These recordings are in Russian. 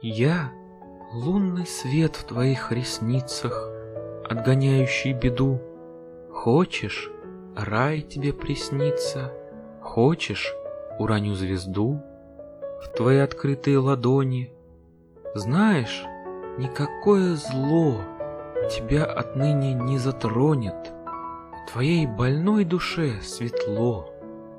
Я — лунный свет в твоих ресницах, отгоняющий беду. Хочешь, рай тебе приснится, хочешь, уроню звезду в твои открытые ладони. Знаешь, никакое зло тебя отныне не затронет, в твоей больной душе светло.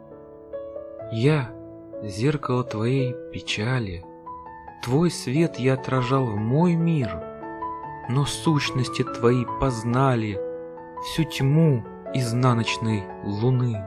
Я — зеркало твоей печали, твой свет я отражал в мой мир, но сущности твои познали всю тьму изнаночной луны.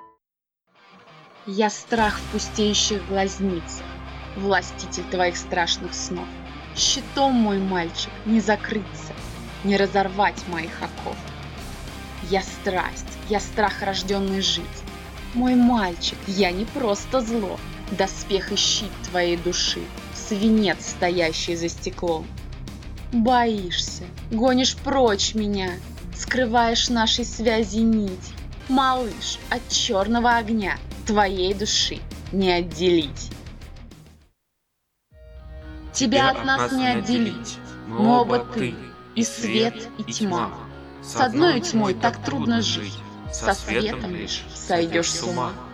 Я страх в пустеющих глазницах, властитель твоих страшных снов. Щитом, мой мальчик, не закрыться, не разорвать моих оков. Я страсть, я страх, рожденный жить. Мой мальчик, я не просто зло, доспех и щит твоей души, свинец, стоящий за стеклом. Боишься, гонишь прочь меня, скрываешь нашей связи нить. Малыш, от черного огня твоей души не отделить. Тебя от нас не отделить, мы оба ты, и свет, и тьма. С одной тьмой так трудно жить, со светом лишь сойдешь с ума.